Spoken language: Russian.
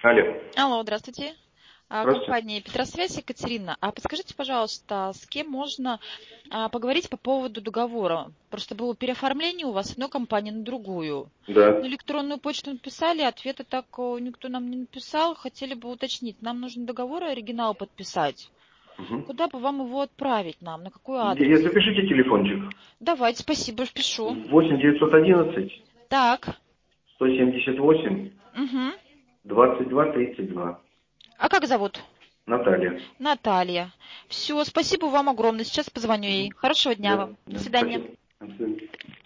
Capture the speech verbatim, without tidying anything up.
Алло. Алло, здравствуйте. А, Здравствуйте. Компания Петросвязь, Екатерина. А подскажите, пожалуйста, с кем можно а, поговорить по поводу договора? Просто было переоформление у вас с одной компании на другую. На Да. электронную почту написали, ответа так о, никто нам не написал. Хотели бы уточнить, нам нужен договор и оригинал подписать. Мгм. Куда бы вам его отправить нам? На какой Я, я- адрес? запишите телефончик. Давайте, спасибо, впишу. восемь девятьсот одиннадцать Так. сто семьдесят восемь Угу. двадцать два тридцать два. А как зовут? Наталья. Наталья. Все, спасибо вам огромное. Сейчас позвоню ей. Мгм. Хорошего дня Да, вам. До да, свидания. спасибо. До свидания.